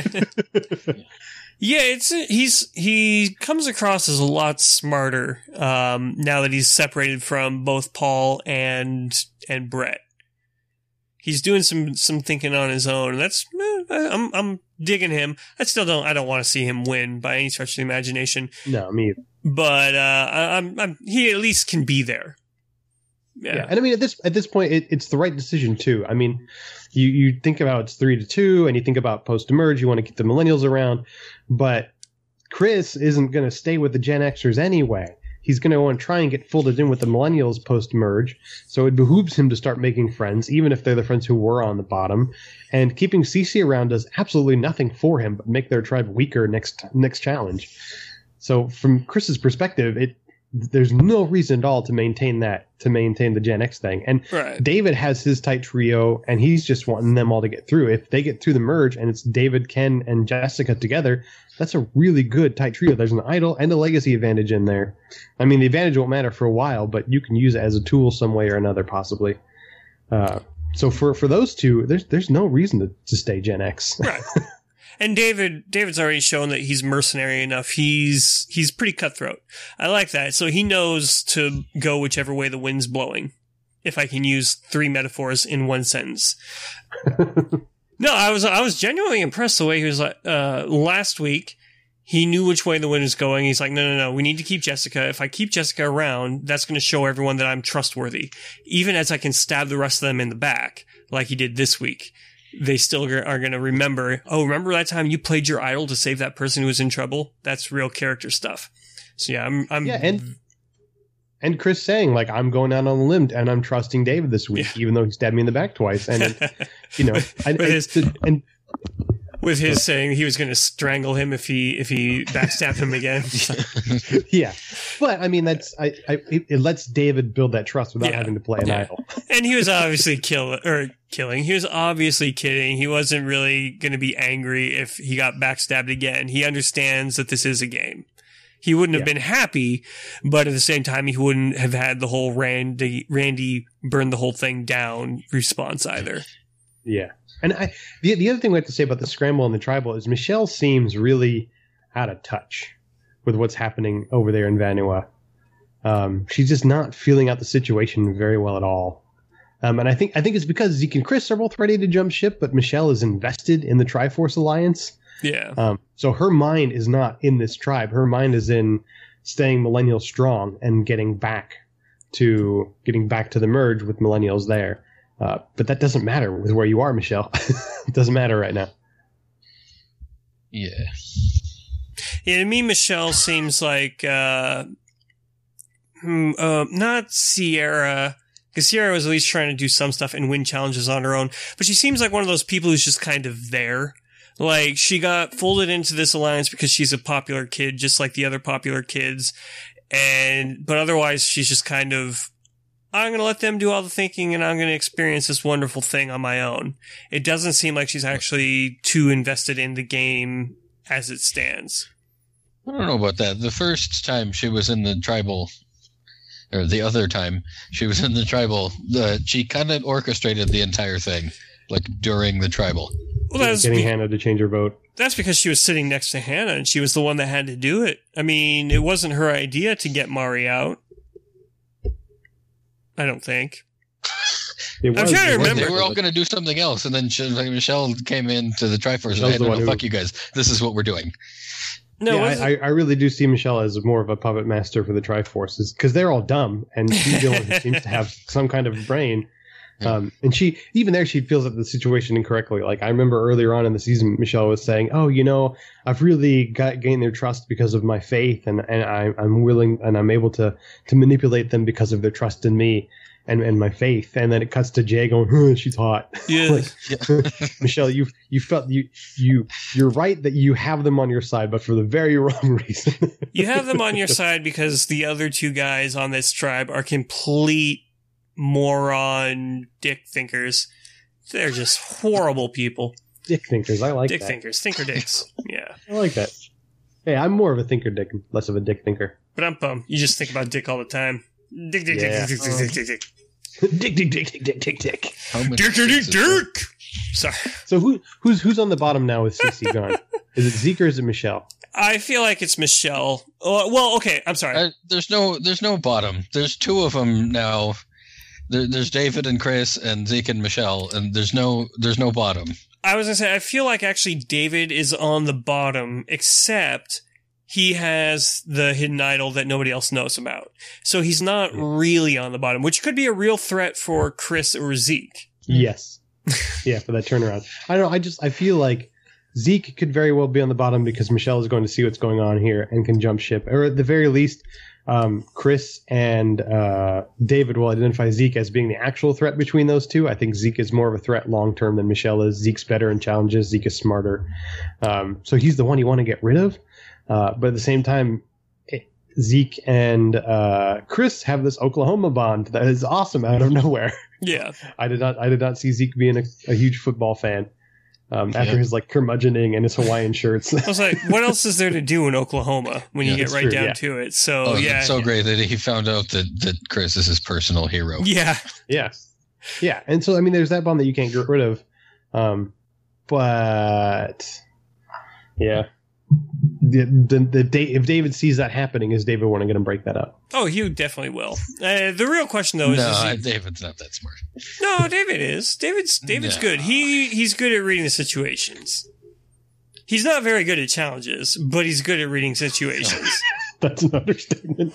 Speaker 2: Yeah, it's he's he comes across as a lot smarter um, now that he's separated from both Paul and and Brett. He's doing some some thinking on his own, and that's eh, I'm I'm digging him. I still don't I don't want to see him win by any stretch of the imagination,
Speaker 3: No, me either.
Speaker 2: but uh, I, I'm I'm he at least can be there. Yeah,
Speaker 3: Yeah, and I mean at this at this point, it, it's the right decision too. I mean, you you think about it's three to two, and you think about post emerge. You want to keep the millennials around, but Chris isn't going to stay with the Gen Xers anyway. He's going to want to try and get folded in with the millennials post merge. So it behooves him to start making friends, even if they're the friends who were on the bottom. And keeping Cece around does absolutely nothing for him but make their tribe weaker next next challenge. So from Chris's perspective, it there's no reason at all to maintain that, to maintain the Gen X thing. And
Speaker 2: right.
Speaker 3: David has his tight trio, and he's just wanting them all to get through. If they get through the merge and it's David, Ken, and Jessica together, that's a really good tight trio. There's an idol and a legacy advantage in there. I mean, the advantage won't matter for a while, but you can use it as a tool some way or another, possibly. Uh, so for, for those two, there's there's no reason to, to stay Gen X.
Speaker 2: Right. And David, David's already shown that he's mercenary enough. He's he's pretty cutthroat. I like that. So he knows to go whichever way the wind's blowing. If I can use three metaphors in one sentence. No, I was I was genuinely impressed the way he was like uh, last week. He knew which way the wind was going. He's like, no, no, no. We need to keep Jessica. If I keep Jessica around, that's going to show everyone that I'm trustworthy, even as I can stab the rest of them in the back, like he did this week. they still are going to remember, oh, remember that time you played your idol to save that person who was in trouble? That's real character stuff. So yeah, I'm, I'm
Speaker 3: yeah, and and Chris saying like, I'm going out on a limb and I'm trusting David this week, yeah. even though he stabbed me in the back twice. And it, you know, and, and,
Speaker 2: his, and with his saying he was going to strangle him if he if he backstabbed him again.
Speaker 3: Yeah, but I mean that's I, I it lets David build that trust without
Speaker 2: yeah.
Speaker 3: having to play an
Speaker 2: yeah.
Speaker 3: idol.
Speaker 2: And he was obviously kill or killing. He was obviously kidding. He wasn't really going to be angry if he got backstabbed again. He understands that this is a game. He wouldn't have yeah. been happy, but at the same time, he wouldn't have had the whole Randy Randy burn the whole thing down response either.
Speaker 3: Yeah. And I, the the other thing we have to say about the scramble and the tribal is Michelle seems really out of touch with what's happening over there in Vanua. Um, she's just not feeling out the situation very well at all. Um, and I think I think it's because Zeke and Chris are both ready to jump ship, but Michelle is invested in the Triforce Alliance.
Speaker 2: Yeah.
Speaker 3: Um, so her mind is not in this tribe. Her mind is in staying millennial strong and getting back to getting back to the merge with millennials there. Uh, but that doesn't matter with where you are, Michelle. It doesn't matter right now.
Speaker 4: Yeah.
Speaker 2: Yeah, to me, Michelle seems like uh, hmm, uh, not Sierra, because Sierra was at least trying to do some stuff and win challenges on her own. But she seems like one of those people who's just kind of there. Like, she got folded into this alliance because she's a popular kid, just like the other popular kids. And but otherwise, she's just kind of, I'm going to let them do all the thinking and I'm going to experience this wonderful thing on my own. It doesn't seem like she's actually too invested in the game as it stands.
Speaker 4: I don't know about that. The first time she was in the tribal, or the other time she was in the tribal, the, she kind of orchestrated the entire thing, like during the tribal.
Speaker 2: Well, that's
Speaker 3: getting
Speaker 2: be-
Speaker 3: Hannah to change her vote.
Speaker 2: That's because she was sitting next to Hannah and she was the one that had to do it. I mean, it wasn't her idea to get Mari out. I don't think.
Speaker 3: It was,
Speaker 2: I'm trying to remember.
Speaker 4: They were all going to do something else, and then she, like, Michelle came into the Triforce and said, no, no, fuck you guys. This is what we're doing.
Speaker 2: No,
Speaker 3: yeah, I, I really do see Michelle as more of a puppet master for the Triforces, because they're all dumb, and she's the one who seems to have some kind of brain. Um, and she, even there, she feels out the situation incorrectly. Like, I remember earlier on in the season, Michelle was saying, oh, you know, I've really got gained their trust because of my faith, and, and I, I'm willing, and I'm able to, to manipulate them because of their trust in me and, and my faith. And then it cuts to Jay going, huh, she's hot.
Speaker 2: Yeah.
Speaker 3: Like, yeah. Michelle, you you felt, you, you, you're right that you have them on your side, but for the very wrong reason.
Speaker 2: You have them on your side because the other two guys on this tribe are complete moron dick thinkers. They're just horrible people.
Speaker 3: Dick thinkers, I like
Speaker 2: dick
Speaker 3: that.
Speaker 2: Dick thinkers, thinker dicks. Yeah,
Speaker 3: I like that. Hey, I'm more of a thinker dick, less of a dick thinker.
Speaker 2: But I'm bummed. You just think about dick all the time. Dick, dick,
Speaker 3: Yeah.
Speaker 2: dick, dick, dick, dick, dick, dick.
Speaker 3: Dick, dick, dick, dick, dick, dick, dick.
Speaker 4: How much
Speaker 2: Dick, dick, dick,
Speaker 4: sex is there?
Speaker 2: dick. Sorry.
Speaker 3: So who who's who's on the bottom now with Cece gone? Is it Zeke or is it Michelle?
Speaker 2: I feel like it's Michelle. Uh, well, okay, I'm sorry.
Speaker 4: Uh, there's no, there's no bottom. There's two of them now. There, there's David and Chris and Zeke and Michelle, and there's no, there's no bottom.
Speaker 2: I was gonna say, I feel like actually David is on the bottom, except he has the hidden idol that nobody else knows about. So he's not really on the bottom, which could be a real threat for Chris or Zeke.
Speaker 3: Yes. Yeah, for that turnaround. I don't know. I just I feel like Zeke could very well be on the bottom because Michelle is going to see what's going on here and can jump ship, or at the very least, um, Chris and uh, David will identify Zeke as being the actual threat between those two. I think Zeke is more of a threat long term than Michelle is. Zeke's better in challenges. Zeke is smarter, um, so he's the one you want to get rid of. Uh, but at the same time, Zeke and uh, Chris have this Oklahoma bond that is awesome out of nowhere.
Speaker 2: Yeah,
Speaker 3: I did not. I did not see Zeke being a, a huge football fan um, after
Speaker 4: Yeah.
Speaker 3: his like curmudgeoning and his Hawaiian shirts.
Speaker 2: I was like, what else is there to do in Oklahoma when
Speaker 4: Yeah,
Speaker 2: you get
Speaker 3: that's
Speaker 2: right
Speaker 3: true,
Speaker 2: down
Speaker 3: yeah.
Speaker 2: to it? So
Speaker 4: Oh,
Speaker 2: yeah,
Speaker 4: it's so
Speaker 2: yeah.
Speaker 4: great that he found out that, that Chris is his personal hero.
Speaker 2: Yeah,
Speaker 3: Yeah, yeah. And so I mean, there's that bond that you can't get rid of. Um, but yeah, the, the, the da- if David sees that happening, is David want to get him break that up?
Speaker 2: oh, you definitely will. Uh, the real question though is,
Speaker 4: no,
Speaker 2: is he-
Speaker 4: I- David's not that smart.
Speaker 2: no, David is. David's David's
Speaker 4: No.
Speaker 2: good. He he's good at reading the situations. He's not very good at challenges, but he's good at reading situations.
Speaker 3: That's an understatement.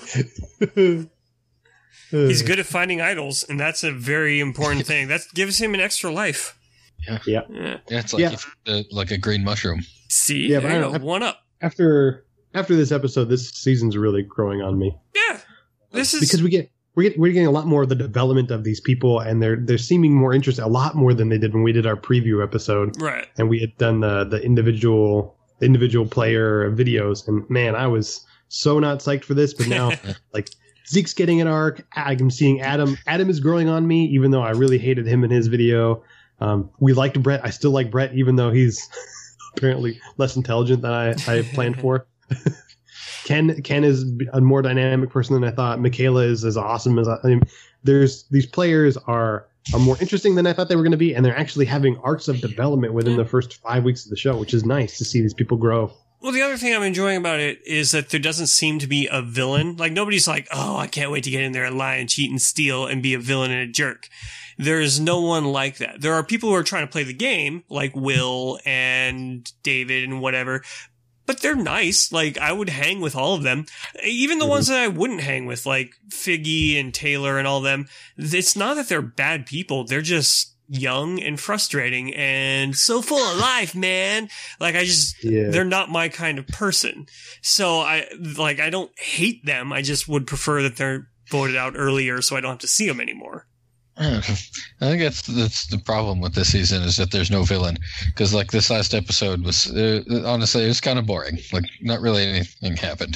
Speaker 2: He's good at finding idols, and that's a very important thing. That gives him an extra life.
Speaker 4: Yeah.
Speaker 3: Yeah.
Speaker 2: Yeah.
Speaker 4: Yeah, it's like
Speaker 3: Yeah.
Speaker 4: if, uh, like a green mushroom.
Speaker 2: See,
Speaker 3: Yeah,
Speaker 2: there
Speaker 3: but I
Speaker 2: you
Speaker 3: don't
Speaker 2: go.
Speaker 3: know.
Speaker 2: One up.
Speaker 3: After after this episode, this season's really growing on me
Speaker 2: Yeah, this is
Speaker 3: because we get we're getting, we're getting a lot more of the development of these people, and they're they're seeming more interested, a lot more than they did when we did our preview episode,
Speaker 2: right.
Speaker 3: and we had done the the individual individual player videos. And man, I was so not psyched for this, but now like Zeke's getting an arc. I'm seeing Adam. Adam is growing on me, even though I really hated him in his video. Um, we liked Brett. I still like Brett, even though he's apparently less intelligent than I, I planned for. Ken Ken is a more dynamic person than I thought. Michaela is as awesome as I, I mean. There's these players are are more interesting than I thought they were going to be, and they're actually having arcs of development within the first five weeks of the show, which is nice to see these people grow.
Speaker 2: Well, the other thing I'm enjoying about it is that there doesn't seem to be a villain. Like, nobody's like, oh, I can't wait to get in there and lie and cheat and steal and be a villain and a jerk. There is no one like that. There are people who are trying to play the game, like Will and David and whatever, but they're nice. Like, I would hang with all of them. Even the mm-hmm. ones that I wouldn't hang with, like Figgy and Taylor and all of them. It's not that they're bad people. They're just young and frustrating and so full of life, man. Like, I just, yeah. they're not my kind of person. So I, like, I don't hate them. I just would prefer that they're voted out earlier so I don't have to see them anymore.
Speaker 4: I think that's that's the problem with this season is that there's no villain, because like this last episode was uh, honestly it was kind of boring. Like not really anything happened.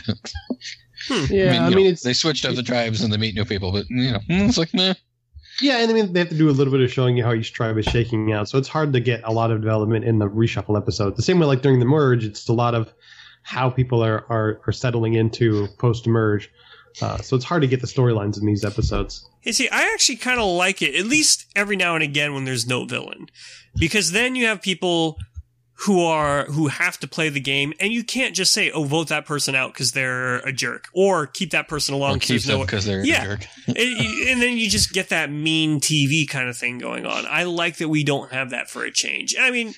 Speaker 3: hmm. Yeah, I mean,
Speaker 4: I mean
Speaker 3: know,
Speaker 4: it's, they switched up the tribes and they meet new people, but you know it's like meh.
Speaker 3: Yeah, and I mean they have to do a little bit of showing you how each tribe is shaking out, so it's hard to get a lot of development in the reshuffle episode. The same way like during the merge, it's a lot of how people are are, are settling into post merge. Uh, so it's hard to get the storylines in these episodes.
Speaker 2: You see, I actually kind of like it, at least every now and again when there's no villain. Because then you have people who are who have to play the game, and you can't just say, oh, vote that person out because they're a jerk, or keep that person along
Speaker 4: or keep them because they're
Speaker 2: yeah.
Speaker 4: a jerk.
Speaker 2: and, and then you just get that mean T V kind of thing going on. I like that we don't have that for a change. I mean,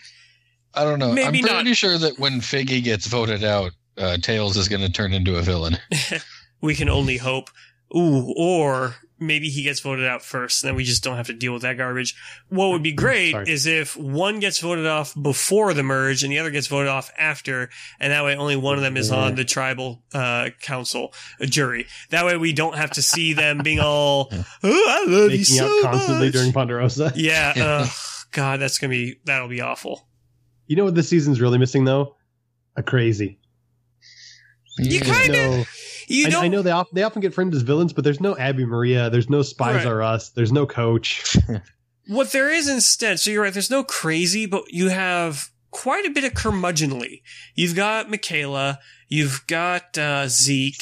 Speaker 4: I don't know.
Speaker 2: Maybe
Speaker 4: I'm pretty
Speaker 2: not.
Speaker 4: sure that when Figgy gets voted out, uh, Tails is going to turn into a villain.
Speaker 2: We can only hope. Ooh, or maybe he gets voted out first, and then we just don't have to deal with that garbage. What would be great
Speaker 3: Sorry.
Speaker 2: is if one gets voted off before the merge and the other gets voted off after, and that way only one of them is on the tribal uh, council, a jury. That way we don't have to see them being all, oh, I love
Speaker 3: Making
Speaker 2: you so
Speaker 3: out constantly
Speaker 2: much.
Speaker 3: during Ponderosa.
Speaker 2: Yeah, uh, God, that's gonna be that'll be awful.
Speaker 3: You know what this season's really missing though? A crazy.
Speaker 2: You kind of.
Speaker 3: No.
Speaker 2: You
Speaker 3: I,
Speaker 2: don't.
Speaker 3: I know they often, they often get framed as villains, but there's no Abby Maria, there's no Spies
Speaker 2: Right.
Speaker 3: Are Us, there's no Coach.
Speaker 2: What there is instead, so you're right, there's no crazy, but you have quite a bit of curmudgeonly. You've got Michaela, you've got uh, Zeke,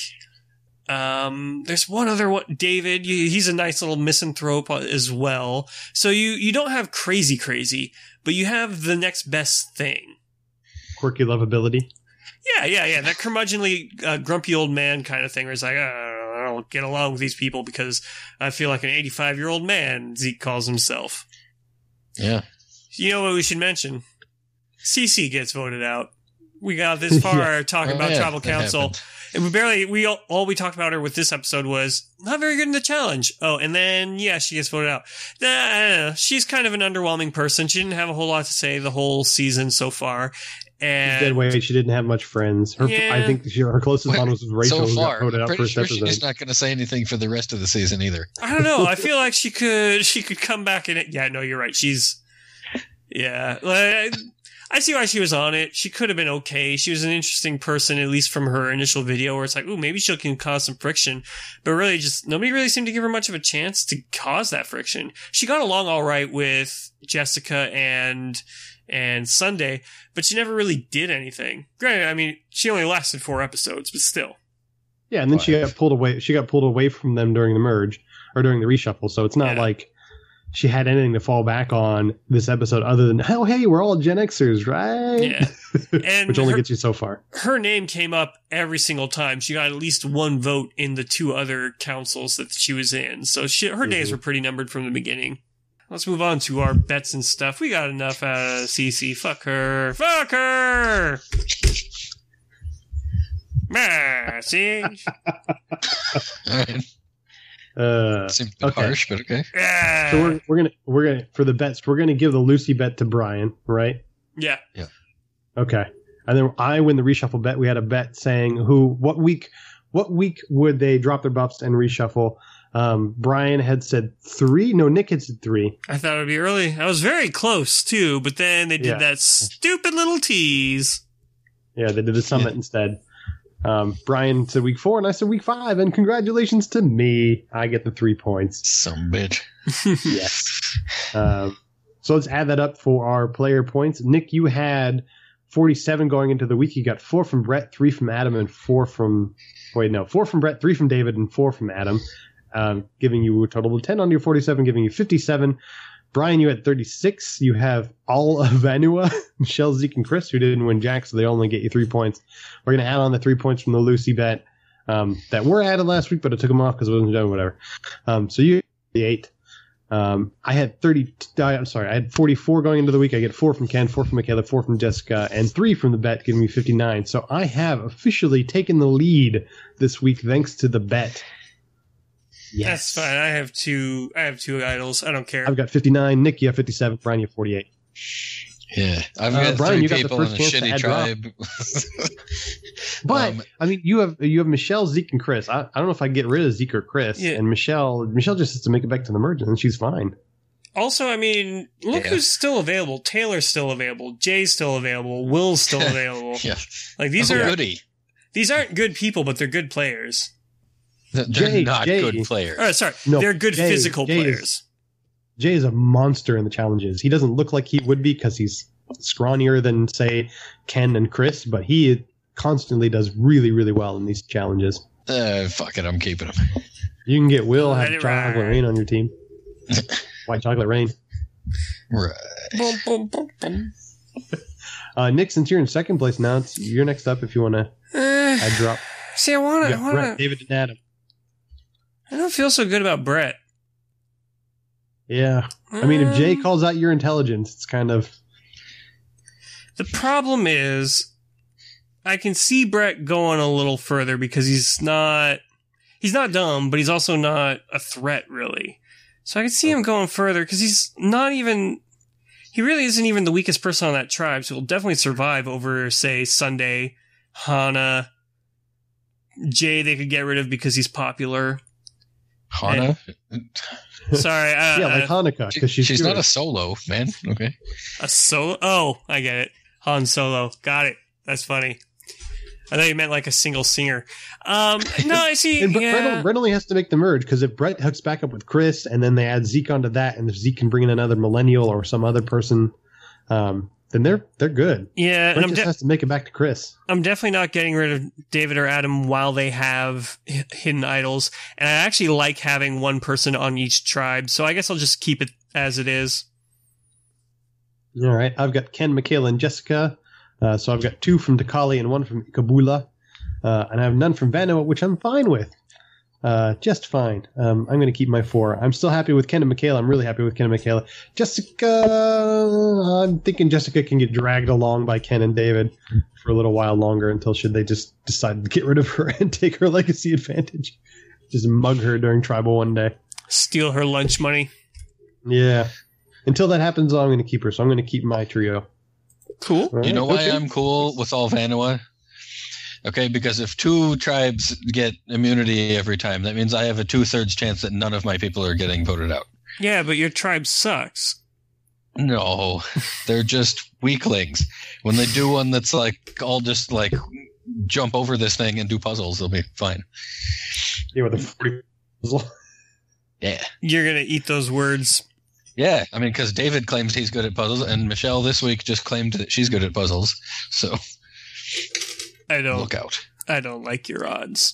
Speaker 2: um, there's one other one, David, you, he's a nice little misanthrope as well. So you, you don't have crazy crazy, but you have the next best thing.
Speaker 3: Quirky lovability.
Speaker 2: Yeah, yeah, yeah, that curmudgeonly, uh, grumpy old man kind of thing where it's like, uh, I don't get along with these people because I feel like an eighty-five-year-old man, Zeke calls himself.
Speaker 4: Yeah.
Speaker 2: You know what we should mention? Cece gets voted out. We got this far
Speaker 3: Yeah.
Speaker 2: talking
Speaker 4: Oh,
Speaker 2: about
Speaker 4: yeah,
Speaker 2: tribal
Speaker 4: that
Speaker 2: council,
Speaker 4: happened.
Speaker 2: and we barely we all, all we talked about her with this episode was not very good in the challenge. Oh, and then yeah, she gets voted out. Nah, I don't know. She's kind of an underwhelming person. She didn't have a whole lot to say the whole season so far. And
Speaker 3: Dead weight. She didn't have much friends. Her,
Speaker 2: Yeah.
Speaker 3: I think she, her closest
Speaker 4: Wait,
Speaker 3: one was Rachel,
Speaker 4: so
Speaker 3: who got
Speaker 4: far,
Speaker 3: voted
Speaker 4: I'm
Speaker 3: out
Speaker 4: pretty
Speaker 3: first
Speaker 4: sure
Speaker 3: episode.
Speaker 4: she's not going to say anything for the rest of the season either.
Speaker 2: I don't know. I feel like she could she could come back in it. Yeah, no, you're right. She's yeah. Like, I see why she was on it. She could have been okay. She was an interesting person, at least from her initial video, where it's like, ooh, maybe she can cause some friction. But really, just nobody really seemed to give her much of a chance to cause that friction. She got along all right with Jessica and and Sunday, but she never really did anything. Granted, I mean, she only lasted four episodes, but still.
Speaker 3: Yeah, and then she got pulled away. She got pulled away from them during the merge or during the reshuffle. So it's not
Speaker 2: Yeah.
Speaker 3: like she had anything to fall back on this episode other than, oh, hey, we're all Gen Xers, right?
Speaker 2: Yeah. And
Speaker 3: Which only
Speaker 2: her-
Speaker 3: gets you so far.
Speaker 2: her name came up every single time. She got at least one vote in the two other councils that she was in. So she, her days
Speaker 3: Mhm.
Speaker 2: were pretty numbered from the beginning. Let's move on to our bets and stuff. We got enough out of Cece. Fuck her. Fuck her! Ah, see?
Speaker 4: All right.
Speaker 3: Uh,
Speaker 4: Seems a bit
Speaker 3: okay.
Speaker 4: harsh, but okay.
Speaker 2: Yeah.
Speaker 3: So we're we're gonna we're gonna for the bets we're gonna give the Lucy bet to Brian, right?
Speaker 2: yeah.
Speaker 3: Okay, and then I win the reshuffle bet. We had a bet saying who what week what week would they drop their buffs and reshuffle. Um, Brian had said three. No, Nick had said three.
Speaker 2: I thought it would be early. I was very close too, but then they did
Speaker 3: Yeah.
Speaker 2: that stupid little tease.
Speaker 3: Yeah, they did the summit instead. Um, Brian said week four, and I said week five. And congratulations to me, I get the three points.
Speaker 4: Some bitch.
Speaker 3: Yes. Um, so let's add that up for our player points. Nick, you had forty-seven going into the week. You got four from Brett, three from Adam, and four from wait no, four from Brett, three from David, and four from Adam, um, giving you a total of ten on your forty-seven, giving you fifty-seven. Brian, you had thirty-six. You have all of Vanua, Michelle, Zeke, and Chris, who didn't win Jack, so they only get you three points. We're going to add on the three points from the Lucy bet um, that were added last week, but I took them off because I wasn't done, whatever. Um, so you had eight. Um, I had thirty. I'm sorry, I had forty-four going into the week. I get four from Ken, four from Michaela, four from Jessica, and three from the bet, giving me fifty-nine. So I have officially taken the lead this week thanks to the bet. Yes.
Speaker 2: That's fine. I have two. I have two idols. I don't care.
Speaker 3: I've got fifty-nine. Nick, you have fifty-seven. Brian, you have forty-eight.
Speaker 4: Yeah, I've
Speaker 3: Uh,
Speaker 4: got
Speaker 3: Brian,
Speaker 4: three
Speaker 3: you got the
Speaker 4: people
Speaker 3: first
Speaker 4: in a
Speaker 3: chance to
Speaker 4: shitty
Speaker 3: add
Speaker 4: tribe.
Speaker 3: But
Speaker 4: Um,
Speaker 3: I mean, you have you have Michelle, Zeke, and Chris. I, I don't know if I get rid of Zeke or Chris.
Speaker 2: Yeah.
Speaker 3: And Michelle, Michelle just has to make it back to the merge, and she's fine.
Speaker 2: Also, I mean, look
Speaker 4: Yeah.
Speaker 2: who's still available. Taylor's still available. Jay's still available. Will's still available.
Speaker 4: yeah,
Speaker 2: Like these
Speaker 4: oh,
Speaker 2: are
Speaker 4: goody.
Speaker 2: these aren't good people, but they're good players.
Speaker 4: They're
Speaker 3: Jay-
Speaker 4: not
Speaker 3: Jay-
Speaker 4: good players.
Speaker 2: Oh, sorry,
Speaker 3: No,
Speaker 2: they're good
Speaker 3: Jay-
Speaker 2: physical
Speaker 3: Jay is-
Speaker 2: players.
Speaker 3: Jay is a monster in the challenges. He doesn't look like he would be because he's scrawnier than say Ken and Chris, but he constantly does really, really well in these challenges.
Speaker 4: Uh, fuck it, I'm keeping them.
Speaker 3: You can get Will
Speaker 2: Let
Speaker 3: have
Speaker 2: it
Speaker 3: Chocolate
Speaker 2: ride.
Speaker 3: Rain on your team. White Chocolate Rain.
Speaker 4: Right.
Speaker 2: Boom, boom, boom, boom.
Speaker 3: Uh, Nick, since you're in second place now, it's, you're next up if you want to
Speaker 2: Eh,
Speaker 3: add drop.
Speaker 2: see, I want
Speaker 3: You
Speaker 2: to. I
Speaker 3: got
Speaker 2: want
Speaker 3: Brett,
Speaker 2: to.
Speaker 3: David, and Adam.
Speaker 2: I don't feel so good about Brett.
Speaker 3: Yeah. I mean, if Jay
Speaker 2: Um,
Speaker 3: calls out your intelligence, it's kind of...
Speaker 2: The problem is, I can see Brett going a little further because he's not, he's not dumb, but he's also not a threat really. So I can see him going further because he's not even, he really isn't even the weakest person on that tribe. So he'll definitely survive over, say, Sunday, Hana, Jay. They could get rid of because he's popular.
Speaker 4: Hana?
Speaker 2: Sorry, uh,
Speaker 3: yeah, like
Speaker 2: uh,
Speaker 3: Hanukkah, because she's,
Speaker 4: She's not a
Speaker 3: Jewish.
Speaker 4: solo, man. Okay.
Speaker 2: a solo. Oh, I get it. Han Solo. Got it. That's funny. I thought you meant like a single singer. Um, no, I see.
Speaker 3: And Brett,
Speaker 2: yeah.
Speaker 3: Brett, Brett only has to make the merge, because if Brett hooks back up with Chris, and then they add Zeke onto that, and if Zeke can bring in another millennial or some other person, um, then they're they're good.
Speaker 2: Yeah, and
Speaker 3: Brett
Speaker 2: I'm,
Speaker 3: just
Speaker 2: de-
Speaker 3: has to make it back to Chris.
Speaker 2: I'm definitely not getting rid of David or Adam while they have h- hidden idols. And I actually like having one person on each tribe, so I guess I'll just keep it as it is.
Speaker 3: All right, I've got Ken, Michaela, and Jessica. Uh, so I've got two from Dakali and one from Kabula. Uh, and I have none from Vanua, which I'm fine with. Uh, just fine. Um, I'm going to keep my four. I'm still happy with Ken and Michaela. I'm really happy with Ken and Michaela. Jessica, I'm thinking Jessica can get dragged along by Ken and David for a little while longer until should they just decide to get rid of her and take her legacy advantage. Just mug her during tribal one day.
Speaker 2: Steal her lunch money.
Speaker 3: Yeah. Until that happens, I'm going to keep her. So I'm going to keep my trio.
Speaker 2: Cool.
Speaker 3: All
Speaker 4: You know
Speaker 3: right,
Speaker 4: why
Speaker 3: okay.
Speaker 4: I'm cool with all Vanua? Okay, because if two tribes get immunity every time, that means I have a two-thirds chance that none of my people are getting voted out.
Speaker 2: Yeah, but your tribe sucks.
Speaker 4: No, they're just weaklings. When they do one that's like, all just like jump over this thing and do puzzles, they'll be fine.
Speaker 3: Yeah, with the forty puzzle.
Speaker 4: Yeah.
Speaker 2: You're going to eat those words.
Speaker 4: Yeah, I mean, because David claims he's good at puzzles, and Michelle this week just claimed that she's good at puzzles. So
Speaker 2: I don't.
Speaker 4: look out.
Speaker 2: I don't like your odds.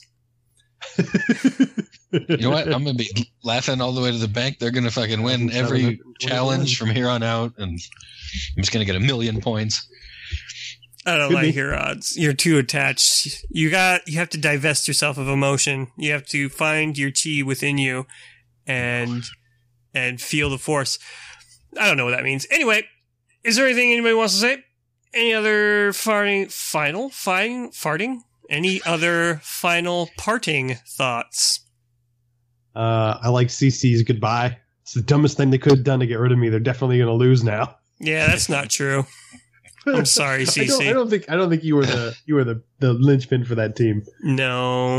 Speaker 4: You know what? I'm going to be laughing all the way to the bank. They're going to fucking win every challenge from here on out, and I'm just going to get a million points.
Speaker 2: I don't
Speaker 3: Could
Speaker 2: like
Speaker 3: be.
Speaker 2: your odds. You're too attached. You got. You have to divest yourself of emotion. You have to find your chi within you, and and feel the force. I don't know what that means. Anyway, is there anything anybody wants to say? Any other farting, final, fighting, farting? Any other final parting thoughts?
Speaker 3: Uh, I like C C's goodbye. It's the dumbest thing they could have done to get rid of me. They're definitely going to lose now.
Speaker 2: Yeah, that's not true. I'm sorry, C C.
Speaker 3: I don't, I don't think I don't think you were the you were the, the linchpin for that team.
Speaker 2: No.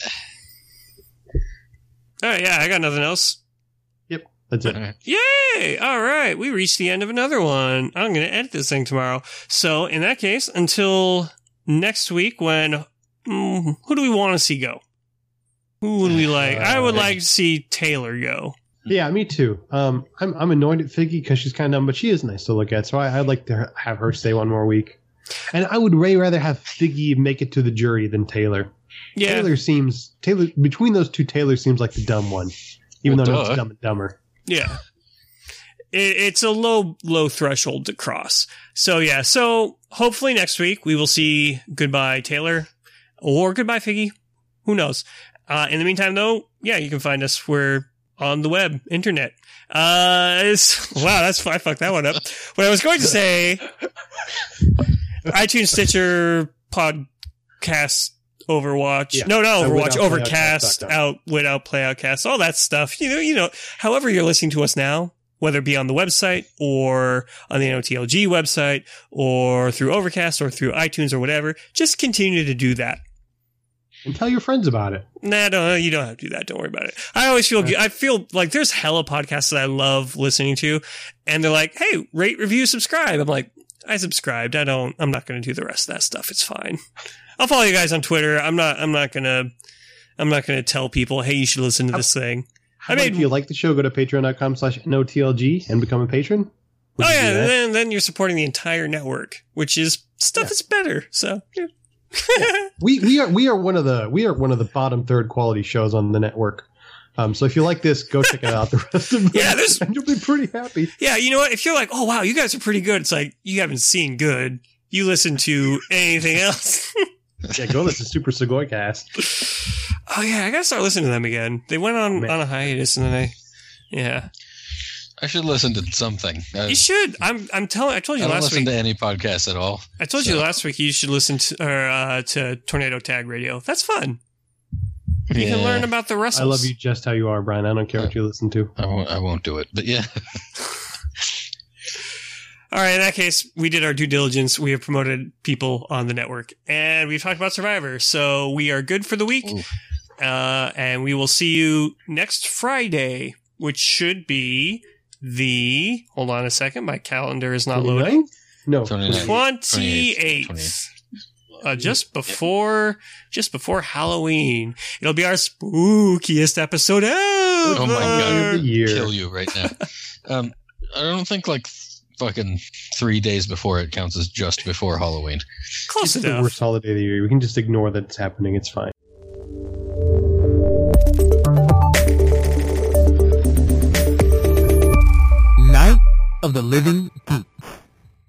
Speaker 2: Oh yeah, I got nothing else.
Speaker 3: Yep, that's it.
Speaker 4: Right.
Speaker 2: Yay! All right, we reached the end of another one. I'm going to edit this thing tomorrow. So in that case, until next week, when mm, who do we want to see go? Who would we like? I would like to see Taylor go.
Speaker 3: Yeah, me too. Um, I'm I'm annoyed at Figgy because she's kind of dumb, but she is nice to look at. So I, I'd like to have her stay one more week. And I would way rather have Figgy make it to the jury than Taylor.
Speaker 2: Yeah.
Speaker 3: Taylor seems Taylor between those two. Taylor seems like the dumb one, even
Speaker 4: Well,
Speaker 3: though
Speaker 4: duh.
Speaker 3: no, it's dumb and dumber.
Speaker 2: Yeah. It, it's a low, low threshold to cross. So yeah, so hopefully next week we will see goodbye Taylor or goodbye Figgy. Who knows? Uh, in the meantime though, yeah, you can find us. We're on the web, internet. Uh, it's, wow, that's, I fucked that one up. What I was going to say, iTunes, Stitcher, Podcast, Overwatch.
Speaker 3: Yeah.
Speaker 2: No, no,
Speaker 3: Uh,
Speaker 2: Overwatch,
Speaker 3: without
Speaker 2: Overcast,
Speaker 3: play outcast dot com.
Speaker 2: out, without play outcast, all that stuff. You know, you know, however you're listening to us now, whether it be on the website or on the N O T L G website or through Overcast or through iTunes or whatever, just continue to do that.
Speaker 3: And tell your friends about it.
Speaker 2: Nah, no, you don't have to do that. Don't worry about it. I always feel, I feel like there's hella podcasts that I love listening to, and they're like, hey, rate, review, subscribe. I'm like, I subscribed. I don't, I'm not going to do the rest of that stuff. It's fine. I'll follow you guys on Twitter. I'm not, I'm not going to, I'm not going to tell people, hey, you should listen to this thing.
Speaker 3: How
Speaker 2: I
Speaker 3: about
Speaker 2: mean,
Speaker 3: if you like the show, go to patreon.com slash NOTLG and become a patron. Would
Speaker 2: oh
Speaker 3: you do
Speaker 2: yeah,
Speaker 3: that?
Speaker 2: then, then you're supporting the entire network, which is stuff
Speaker 3: Yeah.
Speaker 2: that's better. So, yeah.
Speaker 3: we we are we are one of the we are one of the bottom third quality shows on the network. Um, so if you like this, go check it out. The rest of them,
Speaker 2: Yeah, there's-
Speaker 3: and you'll be pretty happy.
Speaker 2: Yeah, you know what? If you're like, oh wow, you guys are pretty good, it's like you haven't seen good. You listen to anything else.
Speaker 3: Yeah, go listen to Super Segoy Cast.
Speaker 2: Oh yeah, I gotta start listening to them again. They went on
Speaker 3: Man.
Speaker 2: on a hiatus, and then I, yeah,
Speaker 4: I should listen to something. I,
Speaker 2: you should. I'm I'm telling. I told
Speaker 4: I
Speaker 2: you
Speaker 4: don't
Speaker 2: last
Speaker 4: listen
Speaker 2: week.
Speaker 4: to any podcast at all.
Speaker 2: I told
Speaker 4: so.
Speaker 2: you last week you should listen to or uh, to Tornado Tag Radio. That's fun. You can
Speaker 4: Yeah.
Speaker 2: learn about the Russells.
Speaker 3: I love you just how you are, Brian. I don't care what you listen to.
Speaker 4: I won't, I won't do it, but yeah.
Speaker 2: All right, in that case, we did our due diligence. We have promoted people on the network, and we've talked about Survivor. So we are good for the week.
Speaker 4: Ooh.
Speaker 2: Uh, and we will see you next Friday, which should be the, hold on a second, my calendar is not loading.
Speaker 3: No.
Speaker 4: twenty-nine.
Speaker 2: twenty-eighth.
Speaker 4: twenty-eighth.
Speaker 2: Uh, just before, just before Halloween. It'll be our spookiest episode ever.
Speaker 4: Oh my God.
Speaker 3: Of the year.
Speaker 4: Kill you right now. um, I don't think like fucking three days before it counts as just before Halloween.
Speaker 2: Close
Speaker 3: It's the
Speaker 2: enough.
Speaker 3: worst holiday of the year. We can just ignore that it's happening. It's fine.
Speaker 1: Night of the Living Geek.